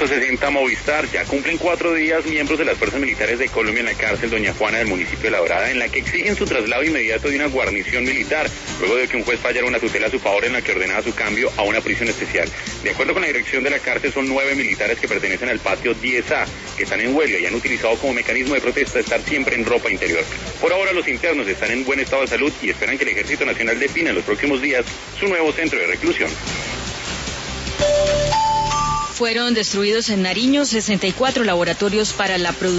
160 Movistar. Ya cumplen 4 días miembros de las fuerzas militares de Colombia en la cárcel Doña Juana del municipio de La Dorada, en la que exigen su traslado inmediato de una guarnición militar, luego de que un juez fallara una tutela a su favor en la que ordenaba su cambio a una prisión especial. De acuerdo con la dirección de la cárcel, son 9 militares que pertenecen al patio 10A, que están en huelga y han utilizado como mecanismo de protesta estar siempre en ropa interior. Por ahora los internos están en buen estado de salud y esperan que el Ejército Nacional defina en los próximos días su nuevo centro de reclusión. Fueron destruidos en Nariño 64 laboratorios para la producción